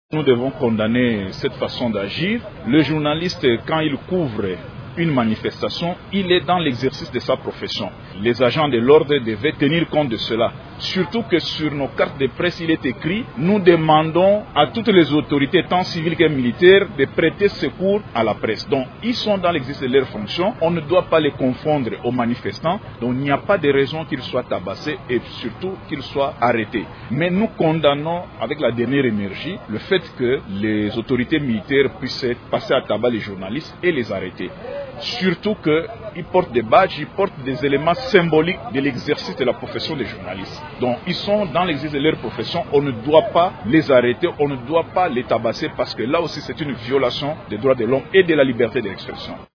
Nous devons condamner cette façon d'agir. Le journaliste, quand il couvre une manifestation, il est dans l'exercice de sa profession. Les agents de l'ordre devaient tenir compte de cela. Surtout que sur nos cartes de presse, il est écrit « Nous demandons à toutes les autorités, tant civiles que militaires, de prêter secours à la presse ». Donc, ils sont dans l'exercice de leurs fonctions. On ne doit pas les confondre aux manifestants. Donc, il n'y a pas de raison qu'ils soient tabassés et surtout qu'ils soient arrêtés. Mais nous condamnons avec la dernière énergie le fait que les autorités militaires puissent passer à tabac les journalistes et les arrêter. Surtout qu'ils portent des badges, ils portent des éléments symboliques de l'exercice de la profession des journalistes. Donc ils sont dans l'exercice de leur profession, on ne doit pas les arrêter, on ne doit pas les tabasser parce que là aussi c'est une violation des droits de l'homme et de la liberté d'expression.